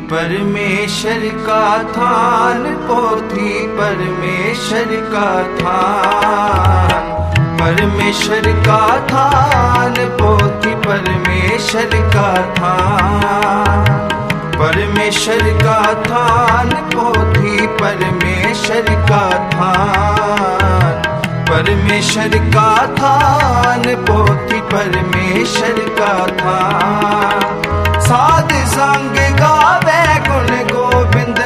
परमेश्वर का थान, पोथी परमेश्वर का थान, परमेश्वर का थान, पोथी परमेश्वर का थान, परमेश्वर का थान, पोथी परमेश्वर का थान, परमेश्वर का थान, पोथी परमेश्वर का थान। साध संग गावे गुण गोविंद,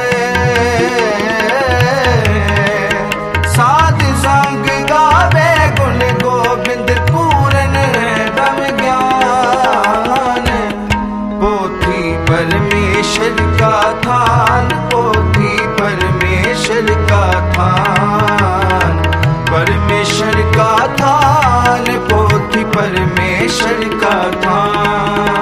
साध संग गावे गुण गोविंद, पूरन ब्रह्म ज्ञान, पोथी परमेश्वर का थान, पोथी परमेश्वर का थान, परमेश्वर का थान, पोथी परमेश्वर का थान।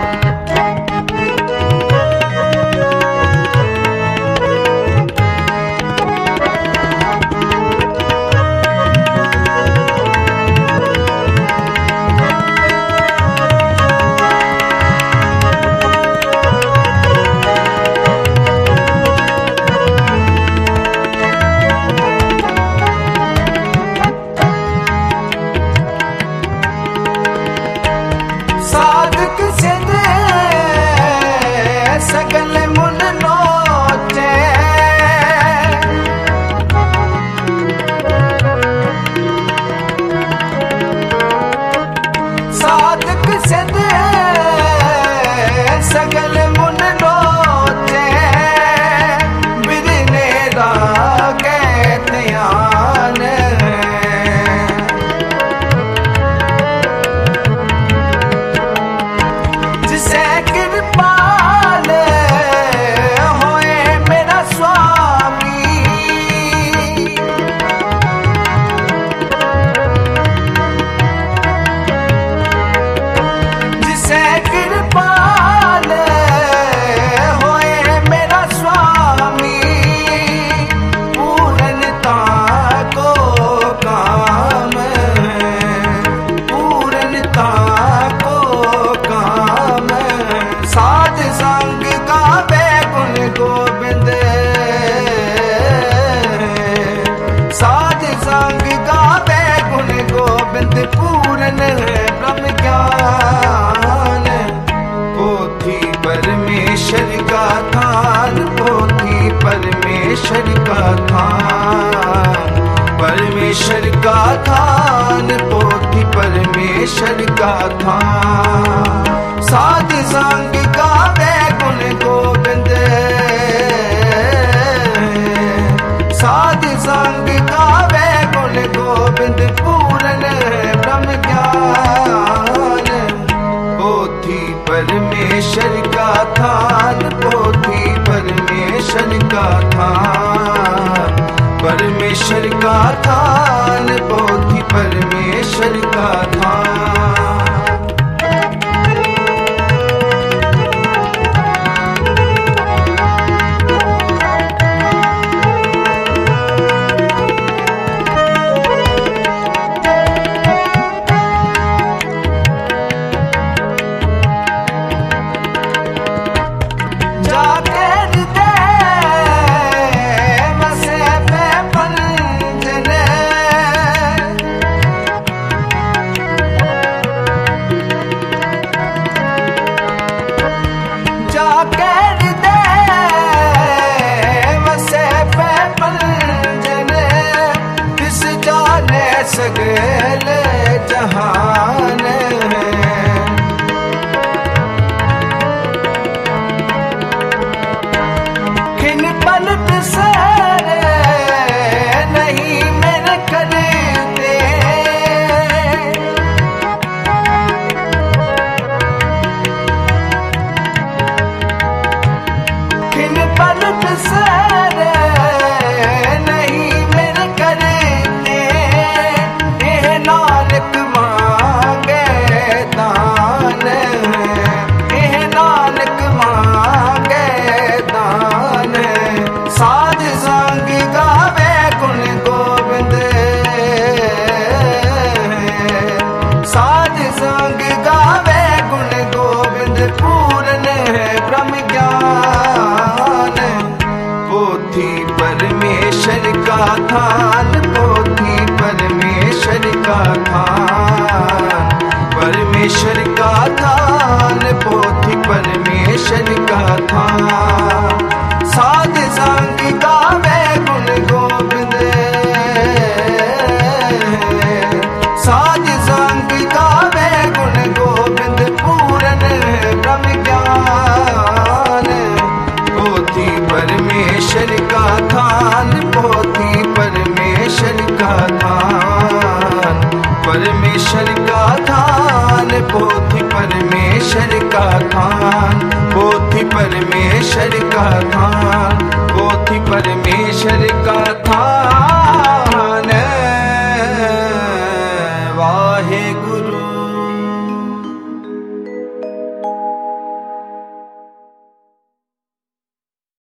पूरन ब्रह्म ज्ञान, पोथी परमेश्वर का थान, पोथी परमेश्वर का थान, परमेश्वर का थान, पोथी परमेश्वर का थान। साध संग गावे गुण गोविंद, साध संग गावे गुण गोविंद, पूरन ब्रह्म ज्ञान, पोथी परमेश्वर का थान, पोथी परमेश्वर का थान, परमेश्वर का थान, पोथी परमेश्वर का थान। सगल जहान किन पल बिसर नहीं मेरे करते, किन पल बिसर नहीं मेरे करते, नानक मांगे दान, नानक मांगे दान। साध संग गावे गुण गोविंद, साध संग गावे गुण गोविंद, पूरन ब्रह्म ज्ञान, थान, पोथी परमेश्वर का थान, परमेश्वर का थान, पोथी परमेश्वर का थान। साध संग गावे गुण गोविंद, साध संग गावे गुण गोविंद, पूरन ब्रह्म ज्ञान, पोथी परमेश्वर का थान, पोथी परमेश्वर का थान, परमेश्वर का थान, पोथी परमेश्वर का थान, पोथी परमेश्वर का थान, पोथी परमेश्वर का थान। वाहे गुरु।